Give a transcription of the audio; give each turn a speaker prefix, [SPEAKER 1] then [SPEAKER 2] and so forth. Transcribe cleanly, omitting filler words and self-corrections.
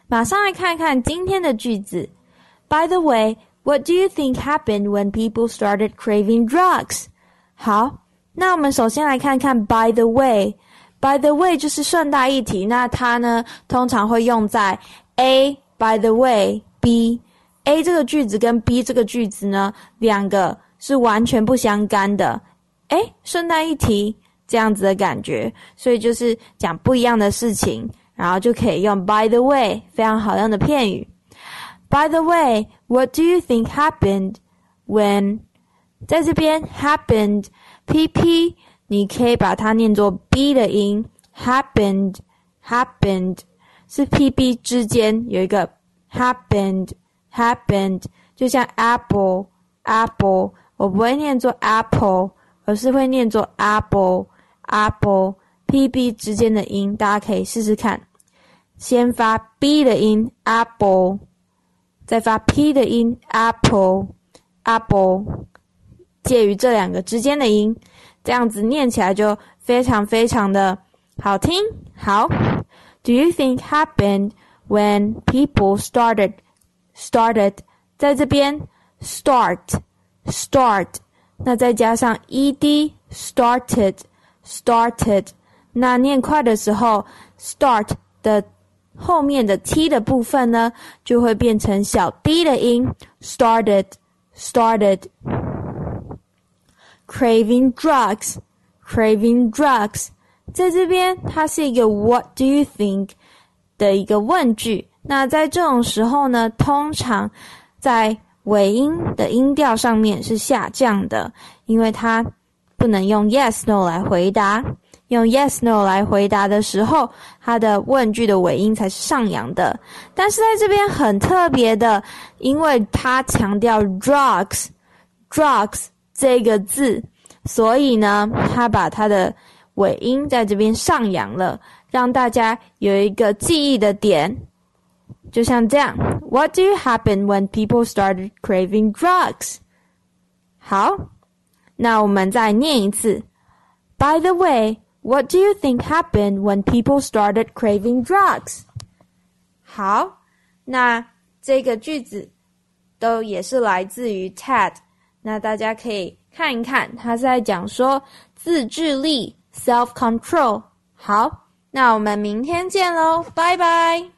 [SPEAKER 1] 马上来看看今天的句子。By the way, what do you think happened when people started craving drugs? 好，那我们首先来看看 by the way。By the way 就是顺带一提，那它呢通常会用在 A by the way B。A 这个句子跟 B 这个句子呢，两个是完全不相干的。顺带一提这样子的感觉，所以就是讲不一样的事情，然后就可以用 by the way， 非常好用的片语。By the way, what do you think happened when 在这边 happened PP 你可以把它念作 B 的音 happened 是 PP 之间有一个 happened 就像 apple 我不会念作 apple 而是会念作 apple PB 之间的音大家可以试试看，先发 B 的音 apple 再发 P 的音 apple 介于这两个之间的音，这样子念起来就非常非常的好听。好 Do you think happened when people started 在这边 start 那再加上 ed started 那念快的时候 start 的后面的 t 的部分呢就会变成小 d 的音 started Craving drugs 在这边它是一个 What do you think 的一个问句，那在这种时候呢通常在尾音的音调上面是下降的，因为它不能用 yes no 来回答，用 yes no 来回答的时候它的问句的尾音才是上扬的。但是在这边很特别的，因为它强调 drugs 这个字，所以呢它把它的尾音在这边上扬了，让大家有一个记忆的点，就像这样 What do you happen when people started craving drugs? 好，那我们再念一次 By the way, what do you think happened when people started craving drugs? 好，那这个句子都也是来自于 TED， 那大家可以看一看，他是在讲说自制力 self-control。好，那我们明天见咯，拜拜。